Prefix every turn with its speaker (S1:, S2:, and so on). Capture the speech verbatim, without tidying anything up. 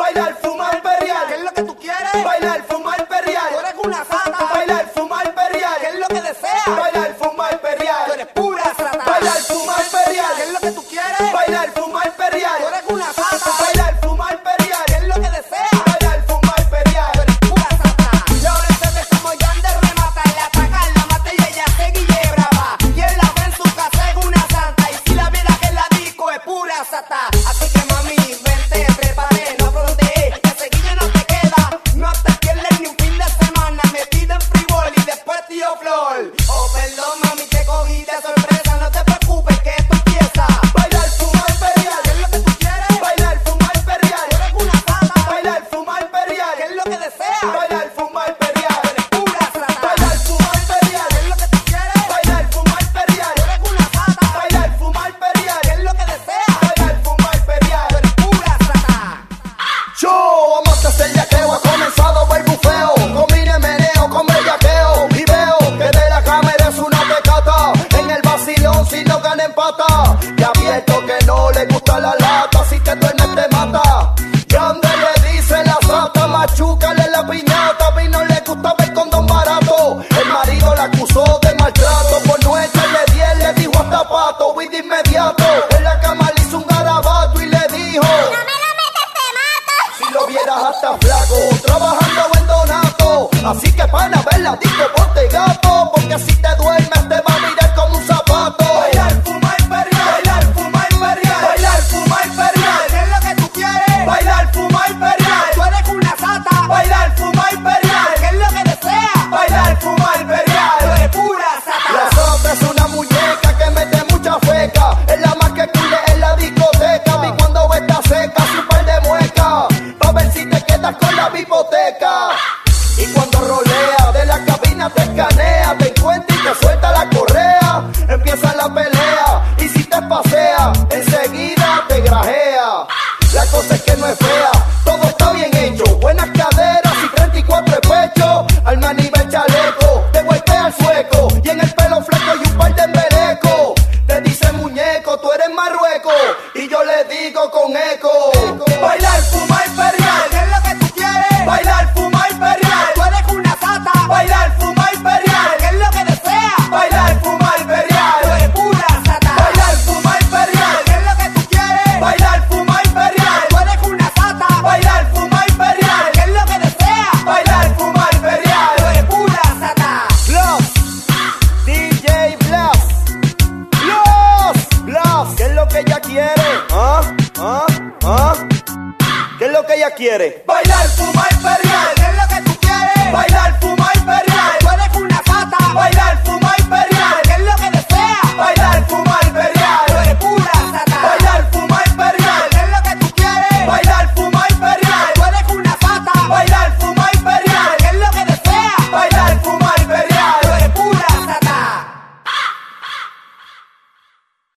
S1: Bailar, fumar, perrear.
S2: ¿Qué es lo que tú quieres?
S1: Bailar, fumar, perrear.
S2: Tú eres una sata.
S1: Bailar, fumar, perrear.
S2: ¿Qué es lo que deseas?
S1: Bailar, fumar, perrear.
S2: Tú eres pura sata.
S1: Bailar, fumar, perrear.
S2: ¿Qué es lo que tú quieres?
S1: Bailar, fumar, perrear.
S2: Tú eres una sata.
S1: Bailar, fumar, perrear.
S2: ¿Qué es lo que deseas?
S1: Bailar, fumar, perrear.
S2: Tú eres pura sata. Yo ahora se ve como Yandel remata, le atacan, la mata y ella se guille brava. Quien la ve en su casa es una santa, y si la viera que la disco es pura sata. Así que mami, vente, prepare, no frontees, que seguille no te queda. No te pierdes ni un fin de semana, metida en frivol y después tío Flor. Oh, perdón mami, te cogí de sorpresa, no te preocupes que esto empieza.
S1: Bailar, fumar, perrear.
S2: ¿Qué es lo que tú quieres?
S1: Bailar, fumar, perrear.
S2: Tú eres una sata.
S1: Bailar, fumar, perrear.
S2: ¿Qué es lo que deseas?
S1: Bailar, fumar, perrear.
S2: Tú eres pura sata.
S1: Bailar, fumar, perrear.
S2: ¿Qué es lo que tú quieres?
S1: Bailar, fumar, perrear.
S2: Tú eres una sata.
S1: Bailar, fumar, perrear.
S2: ¿Qué es lo que deseas?
S1: Bailar, fumar, perrear.
S2: Tú eres pura sata.
S1: Yo, vamos a hacer yaqueo, ha comenzado el bufeo. Combine meneo con bellaqueo. Y veo que de la cámara es una pecata. En el vacilón si no gana empata. Y abierto que no le gusta la lata. Si te duermes te mata. Y donde le dice la sata, machúcale la piñata. A mí no le gusta ver condón barato. El marido la acusó de maltrato. Por no echarle diez le dijo hasta pato. Y de inmediato en la cama le hizo un garabato y le dijo: si lo vieras hasta flaco, trabajando en Donato. Así que pana, verla, digo, ponte gato. Porque si te duermes te va a mirar como un zapato. Bailar, fumar, perrear. Bailar, fumar, perrear. Bailar, fumar, perrear.
S2: ¿Qué es lo que tú quieres?
S1: Bailar, fumar, perrear.
S2: Tú eres una sata.
S1: Bailar, fumar, perrear.
S2: ¿Qué es lo que deseas?
S1: Bailar, fumar,
S2: Tú
S1: perrear.
S2: eres pura sata.
S1: La sota es una muñeca que mete mucha feca. Es la más que cule en la discoteca. Y cuando está seca, su par de muecas. Pa' ver si te quedas con la biblioteca. Y cuando rolea, de la cabina te escanea. Te encuentra y te suelta la correa. Empieza la pelea. Y si te pasea, enseguida te grajea. La cosa es que no es fea, todo está bien hecho. Buenas caderas y treinta y cuatro de pecho. Al nivel chaleco, te golpea el sueco. Y en el pelo fleco y un par de embelecos. Te dice muñeco, tú eres Marruecos. Y yo le digo con eco: bailar, fumar, perrear.
S2: ¿Qué es lo que tú quieres?
S1: Bailar, fumar, perrear.
S2: Tú eres una sata.
S1: Bailar, fumar, perrear.
S2: ¿Qué es lo que deseas?
S1: Bailar, fumar, perrear.
S2: Tú eres pura sata.
S1: Bailar, fumar, perrear.
S2: ¿Qué es lo que tú quieres?
S1: Bailar, fumar, perrear.
S2: Tú eres una sata.
S1: Bailar, fumar, perrear.
S2: ¿Qué es lo que deseas?
S1: Bailar, fumar,
S2: Tú
S1: perrear.
S2: eres pura sata.
S1: Bluff, D J Bluff, Bluff, Bluff. ¿Qué es lo que ella quiere? ¿Ah? ¿Ah? ¿Ah? ¿Qué es lo que ella quiere? Bailar, fumar, perrear.
S2: ¿Qué es lo que tú quieres?
S1: Bailar,